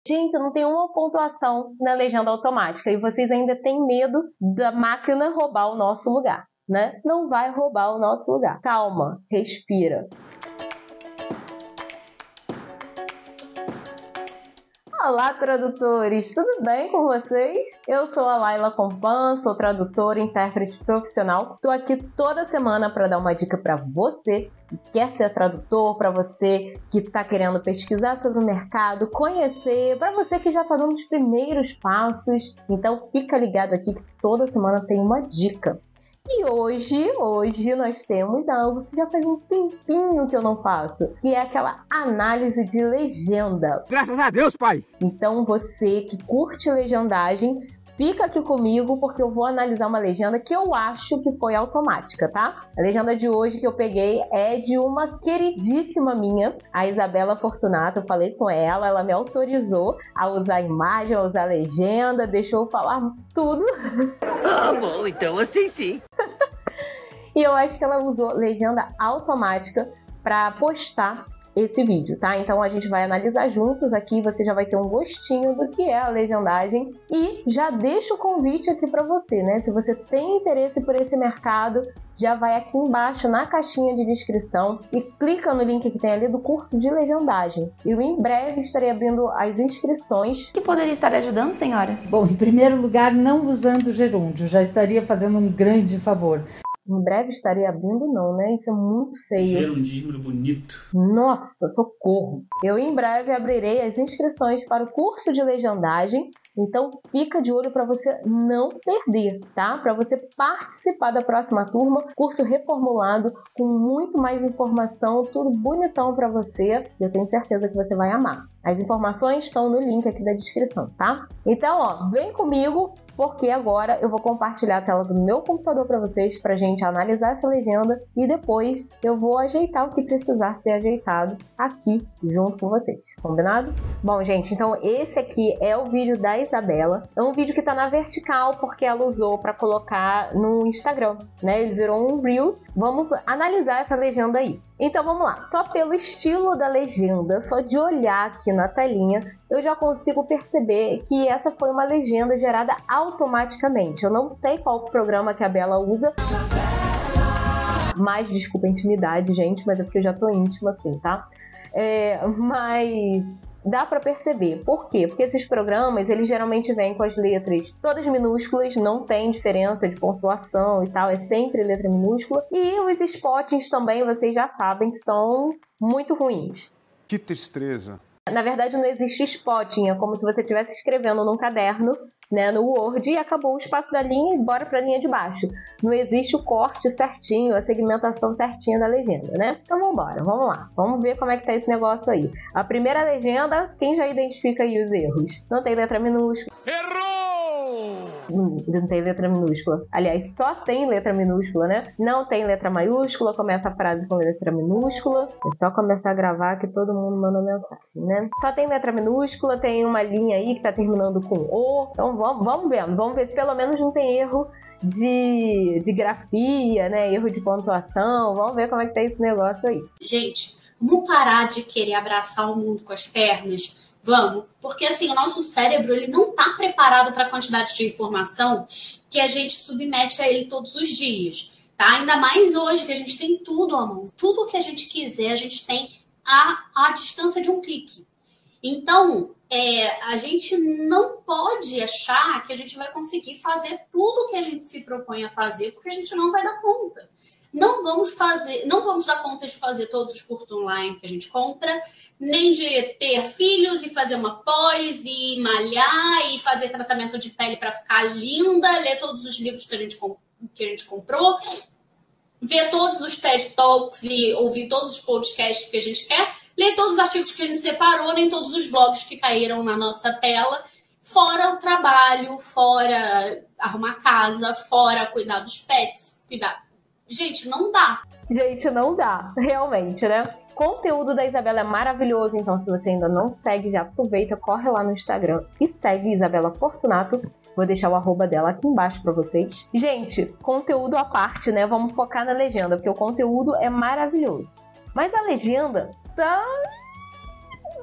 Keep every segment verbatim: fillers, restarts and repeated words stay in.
Gente, não tem uma pontuação na legenda automática e vocês ainda têm medo da máquina roubar o nosso lugar, né? Não vai roubar o nosso lugar. Calma, respira. Olá, tradutores! Tudo bem com vocês? Eu sou a Laila Compan, sou tradutora e intérprete profissional. Estou aqui toda semana para dar uma dica para você que quer ser tradutor, para você que está querendo pesquisar sobre o mercado, conhecer, para você que já está dando os primeiros passos. Então, fica ligado aqui que toda semana tem uma dica. E hoje, hoje nós temos algo que já faz um tempinho que eu não faço, que é aquela análise de legenda. Graças a Deus, pai! Então você que curte legendagem, fica aqui comigo porque eu vou analisar uma legenda que eu acho que foi automática, tá? A legenda de hoje que eu peguei é de uma queridíssima minha, a Isabela Fortunato. Eu falei com ela, ela me autorizou a usar a imagem, a usar a legenda, deixou eu falar tudo. Ah, bom, então assim sim. E eu acho que ela usou legenda automática para postar esse vídeo, tá? Então a gente vai analisar juntos aqui, você já vai ter um gostinho do que é a legendagem e já deixo o convite aqui para você, né? Se você tem interesse por esse mercado, já vai aqui embaixo na caixinha de descrição e clica no link que tem ali do curso de legendagem. Eu em breve estarei abrindo as inscrições. Que poderia estar ajudando, senhora? Bom, em primeiro lugar, não usando gerúndio, já estaria fazendo um grande favor. Em breve estarei abrindo não, né? Isso é muito feio. Gerundismo bonito. Nossa, socorro! Eu em breve abrirei as inscrições para o curso de legendagem, então fica de olho para você não perder, tá? Para você participar da próxima turma, curso reformulado, com muito mais informação, tudo bonitão para você. Eu tenho certeza que você vai amar. As informações estão no link aqui da descrição, tá? Então, ó, vem comigo, porque agora eu vou compartilhar a tela do meu computador para vocês, para a gente analisar essa legenda e depois eu vou ajeitar o que precisar ser ajeitado aqui junto com vocês, combinado? Bom, gente, então esse aqui é o vídeo da Isabela. É um vídeo que tá na vertical porque ela usou para colocar no Instagram, né? Ele virou um Reels. Vamos analisar essa legenda aí. Então vamos lá, só pelo estilo da legenda, só de olhar aqui na telinha, eu já consigo perceber que essa foi uma legenda gerada automaticamente. Eu não sei qual programa que a Bela usa, mas desculpa a intimidade, gente, mas é porque eu já tô íntima assim, tá? É, mas dá para perceber. Por quê? Porque esses programas, eles geralmente vêm com as letras todas minúsculas, não tem diferença de pontuação e tal, é sempre letra minúscula. E os spottings também, vocês já sabem que são muito ruins. Que tristeza. Na verdade, não existe spotting, é como se você estivesse escrevendo num caderno, né, no Word, e acabou o espaço da linha e bora para a linha de baixo. Não existe o corte certinho, a segmentação certinha da legenda, né? Então vamos embora, vamos lá. Vamos ver como é que tá esse negócio aí. A primeira legenda, quem já identifica aí os erros? Não tem letra minúscula. Errou! Não tem letra minúscula. Aliás, só tem letra minúscula, né? Não tem letra maiúscula, começa a frase com letra minúscula. É só começar a gravar que todo mundo manda mensagem, né? Só tem letra minúscula, tem uma linha aí que tá terminando com O. Então vamos, vamos vendo. Vamos ver se pelo menos não tem erro de, de grafia, né? Erro de pontuação. Vamos ver como é que tá esse negócio aí. Gente, vamos parar de querer abraçar o mundo com as pernas? Vamos, porque assim, o nosso cérebro ele não está preparado para a quantidade de informação que a gente submete a ele todos os dias, tá? Ainda mais hoje que a gente tem tudo à mão, tudo que a gente quiser a gente tem à, à distância de um clique. Então, é, a gente não pode achar que a gente vai conseguir fazer tudo que a gente se propõe a fazer, porque a gente não vai dar conta. Não vamos fazer, não vamos dar conta de fazer todos os cursos online que a gente compra, nem de ter filhos e fazer uma pós e malhar e fazer tratamento de pele para ficar linda, ler todos os livros que a gente, que a gente comprou, ver todos os TED Talks e ouvir todos os podcasts que a gente quer, ler todos os artigos que a gente separou, nem todos os blogs que caíram na nossa tela, fora o trabalho, fora arrumar casa, fora cuidar dos pets, cuidar. Gente, não dá. Gente, não dá, realmente, né? O conteúdo da Isabela é maravilhoso, então se você ainda não segue, já aproveita, corre lá no Instagram e segue Isabela Fortunato. Vou deixar o arroba dela aqui embaixo pra vocês. Gente, conteúdo à parte, né? Vamos focar na legenda, porque o conteúdo é maravilhoso. Mas a legenda tá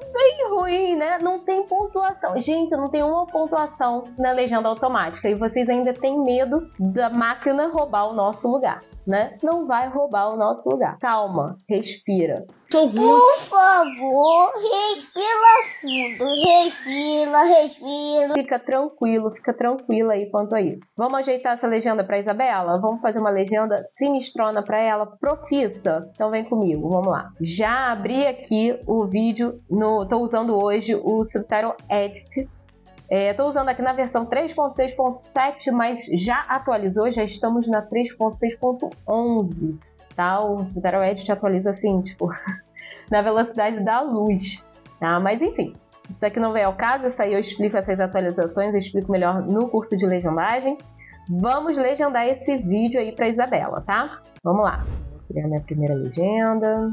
bem ruim, né? Não tem pontuação. Gente, não tem uma pontuação na legenda automática. E vocês ainda têm medo da máquina roubar o nosso lugar, né? Não vai roubar o nosso lugar. Calma, respira. Por favor, respira fundo. Respira, respira. Fica tranquilo, fica tranquila aí quanto a isso. Vamos ajeitar essa legenda para Isabela? Vamos fazer uma legenda sinistrona para ela, profissa? Então vem comigo, vamos lá. Já abri aqui o vídeo, no, tô usando hoje o Subtitle Edit. Estou é, usando aqui na versão três ponto seis ponto sete, mas já atualizou, já estamos na três ponto seis ponto onze. Tá? O Subtitle Edit atualiza assim, tipo, na velocidade da luz, tá? Mas enfim, isso aqui não vem ao caso, isso aí eu explico essas atualizações, eu explico melhor no curso de legendagem. Vamos legendar esse vídeo aí para Isabela, tá? Vamos lá. Vou criar minha primeira legenda.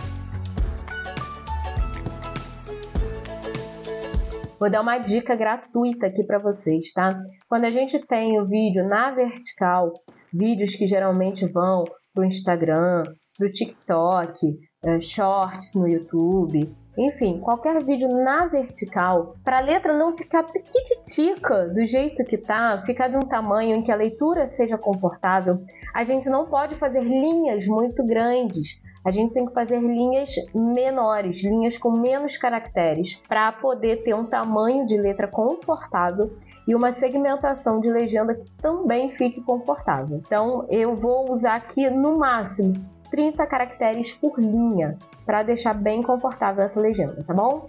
Vou dar uma dica gratuita aqui para vocês, tá? Quando a gente tem o vídeo na vertical, vídeos que geralmente vão para o Instagram, para o TikTok, uh, shorts no YouTube, enfim, qualquer vídeo na vertical, para a letra não ficar piquititica do jeito que tá, ficar de um tamanho em que a leitura seja confortável, a gente não pode fazer linhas muito grandes. A gente tem que fazer linhas menores, linhas com menos caracteres, para poder ter um tamanho de letra confortável e uma segmentação de legenda que também fique confortável. Então, eu vou usar aqui no máximo trinta caracteres por linha, para deixar bem confortável essa legenda, tá bom?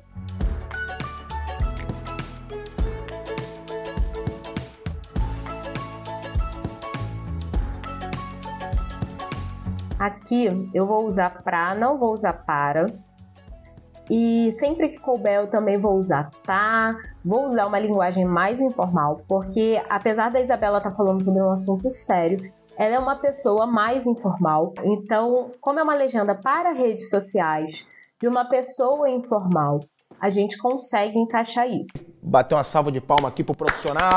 Aqui eu vou usar pra, não vou usar para. E sempre que couber eu também vou usar tá. Vou usar uma linguagem mais informal, porque apesar da Isabela estar falando sobre um assunto sério, ela é uma pessoa mais informal. Então, como é uma legenda para redes sociais de uma pessoa informal, a gente consegue encaixar isso. Bater uma salva de palma aqui pro profissional.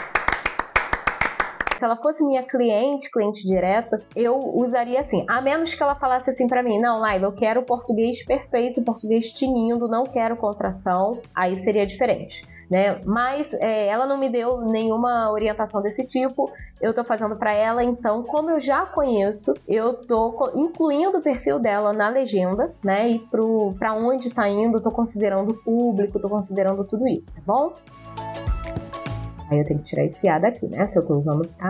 Se ela fosse minha cliente, cliente direta, eu usaria assim, a menos que ela falasse assim pra mim, não, Laila, eu quero português perfeito, português tinindo, não quero contração, aí seria diferente, né? Mas é, ela não me deu nenhuma orientação desse tipo, eu tô fazendo pra ela, então, como eu já conheço, eu tô incluindo o perfil dela na legenda, né? E pro, pra onde tá indo, tô considerando o público, tô considerando tudo isso, tá bom? Aí eu tenho que tirar esse A daqui, né? Se eu tô usando tá.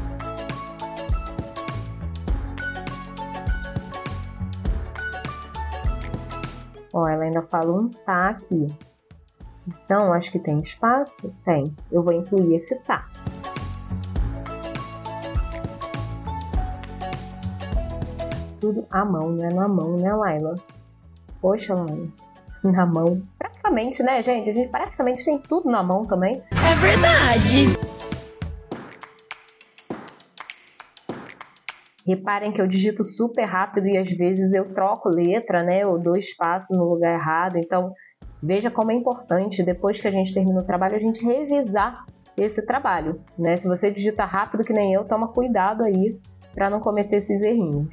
Ó, ela ainda fala um tá aqui. Então, acho que tem espaço? Tem. Eu vou incluir esse tá. Tudo à mão, né? Na mão, né, Laila? Poxa, Laila. Na mão. Praticamente, né, gente? A gente praticamente tem tudo na mão também. É verdade. Reparem que eu digito super rápido e às vezes eu troco letra, né? Eu dou espaço no lugar errado. Então, veja como é importante, depois que a gente termina o trabalho, a gente revisar esse trabalho, né? Se você digita rápido que nem eu, toma cuidado aí para não cometer esses errinhos.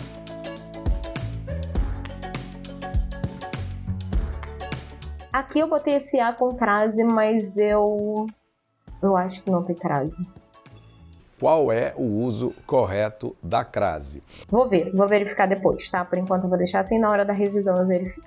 Aqui eu botei esse A com crase, mas eu, eu acho que não tem crase. Qual é o uso correto da crase? Vou ver, vou verificar depois, tá? Por enquanto eu vou deixar assim, na hora da revisão eu verifico.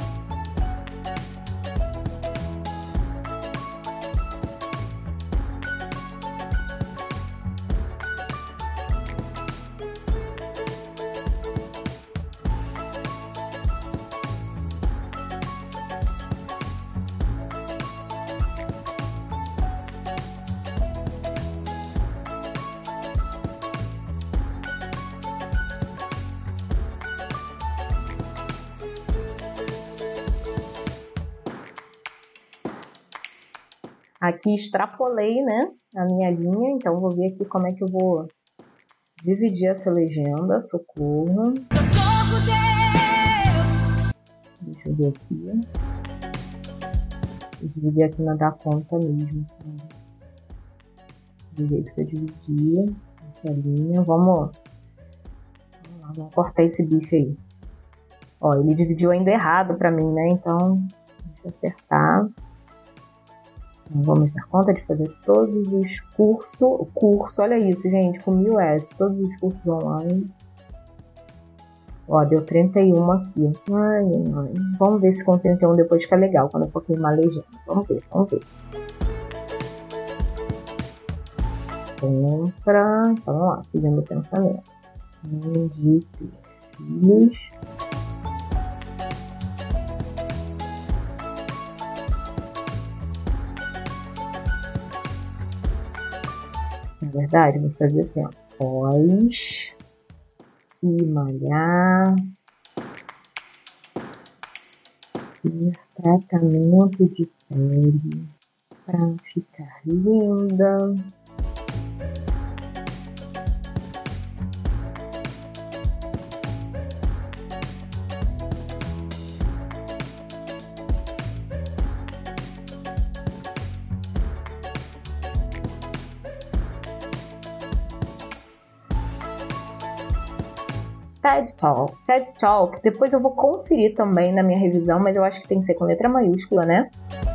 Aqui extrapolei, né, a minha linha, então vou ver aqui como é que eu vou dividir essa legenda. Socorro. Socorro, Deus! Deixa eu ver aqui. Vou dividir aqui na dar conta mesmo, sabe? Do jeito que eu dividi essa linha. Vamos, vamos lá, vamos cortar esse bicho aí. Ó, ele dividiu ainda errado pra mim, né, então Deixa eu acertar. Vamos dar conta de fazer todos os cursos. Curso, olha isso, gente, com mil S. Todos os cursos online. Ó, deu trinta e um aqui. Ai, ai. Vamos ver se com trinta e um depois fica legal, quando eu for queimar a legenda. Vamos ver, vamos ver. Compra. Então, vamos lá, seguindo o pensamento. De perfis. Na verdade, vou fazer assim, ó. Pós e malhar. Ter tratamento de pele para ficar linda. TED Talk. TED Talk, depois eu vou conferir também na minha revisão, mas eu acho que tem que ser com letra maiúscula, né?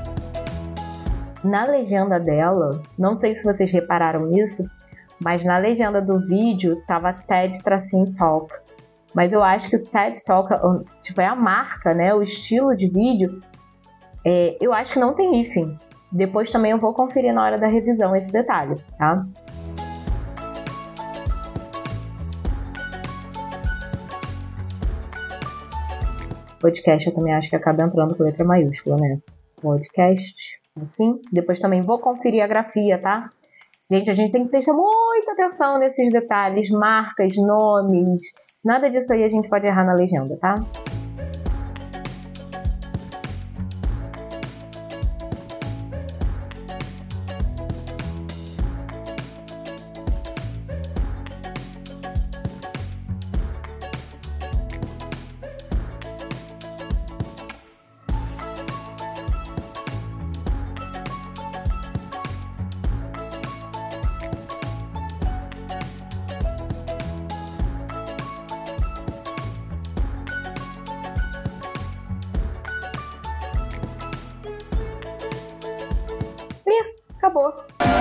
Na legenda dela, não sei se vocês repararam isso, mas na legenda do vídeo tava TED tracinho Talk. Mas eu acho que o TED Talk, tipo, é a marca, né? O estilo de vídeo, é, eu acho que não tem hífen. Depois também eu vou conferir na hora da revisão esse detalhe, tá? Podcast eu também acho que acaba entrando com letra maiúscula, né? Podcast, assim. Depois também vou conferir a grafia, tá? Gente, a gente tem que prestar muita atenção nesses detalhes, marcas, nomes. Nada disso aí a gente pode errar na legenda, tá? Acabou.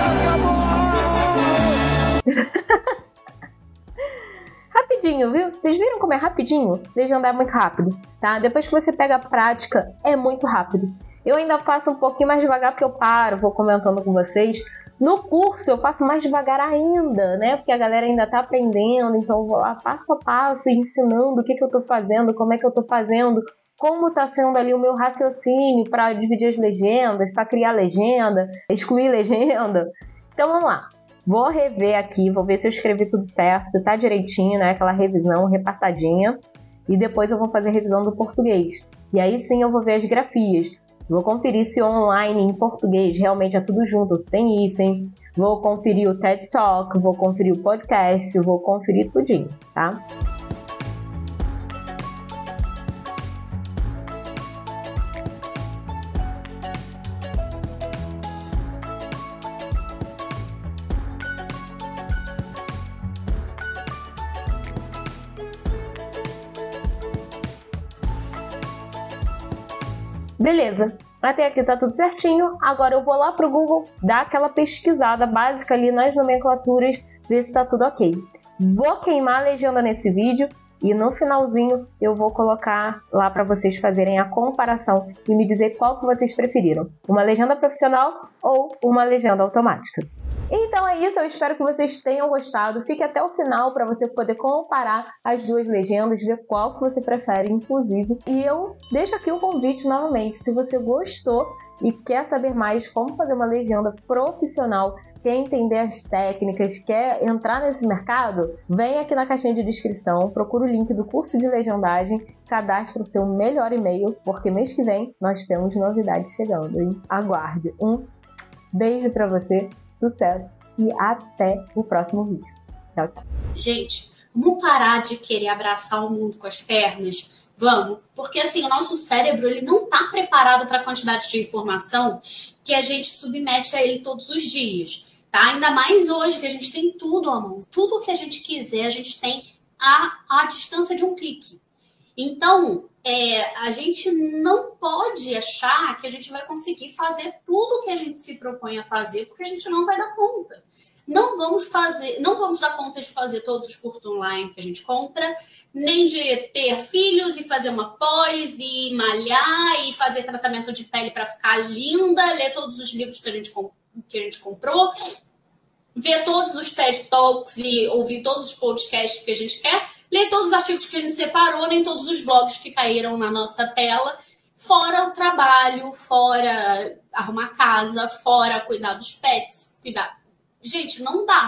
Rapidinho, viu? Vocês viram como é rapidinho? Legendar é muito rápido, tá? Depois que você pega a prática, é muito rápido. Eu ainda faço um pouquinho mais devagar porque eu paro, vou comentando com vocês. No curso eu faço mais devagar ainda, né? Porque a galera ainda tá aprendendo, então eu vou lá passo a passo, ensinando o que que eu tô fazendo, como é que eu tô fazendo, como está sendo ali o meu raciocínio para dividir as legendas, para criar legenda, excluir legenda. Então vamos lá. Vou rever aqui, vou ver se eu escrevi tudo certo, se está direitinho, né? Aquela revisão, repassadinha. E depois eu vou fazer a revisão do português. E aí sim eu vou ver as grafias. Vou conferir se online em português realmente é tudo junto, ou se tem hífen. Vou conferir o TED Talk, vou conferir o podcast, vou conferir tudinho, tá? Beleza, até aqui tá tudo certinho. Agora eu vou lá pro Google, dar aquela pesquisada básica ali nas nomenclaturas, ver se tá tudo ok. Vou queimar a legenda nesse vídeo e no finalzinho eu vou colocar lá para vocês fazerem a comparação e me dizer qual que vocês preferiram. Uma legenda profissional ou uma legenda automática. Então é isso, eu espero que vocês tenham gostado. Fique até o final para você poder comparar as duas legendas, ver qual que você prefere, inclusive. E eu deixo aqui o convite novamente, se você gostou e quer saber mais como fazer uma legenda profissional, quer entender as técnicas, quer entrar nesse mercado, vem aqui na caixinha de descrição, procura o link do curso de legendagem, cadastre o seu melhor e-mail, porque mês que vem nós temos novidades chegando, hein? Aguarde. Um beijo pra você, sucesso e até o próximo vídeo. Tchau, tchau. Gente, vamos parar de querer abraçar o mundo com as pernas? Vamos? Porque assim, o nosso cérebro ele não está preparado para a quantidade de informação que a gente submete a ele todos os dias, tá? Ainda mais hoje que a gente tem tudo à mão. Tudo que a gente quiser, a gente tem à, à distância de um clique. Então, é, a gente não pode achar que a gente vai conseguir fazer tudo que a gente se propõe a fazer, porque a gente não vai dar conta. Não vamos fazer, não vamos dar conta de fazer todos os cursos online que a gente compra, nem de ter filhos e fazer uma pós e malhar e fazer tratamento de pele para ficar linda, ler todos os livros que a gente, que a gente comprou, ver todos os TED Talks e ouvir todos os podcasts que a gente quer, ler todos os artigos que a gente separou, nem todos os blogs que caíram na nossa tela, fora o trabalho, fora arrumar casa, fora cuidar dos pets, cuidar. Gente, não dá.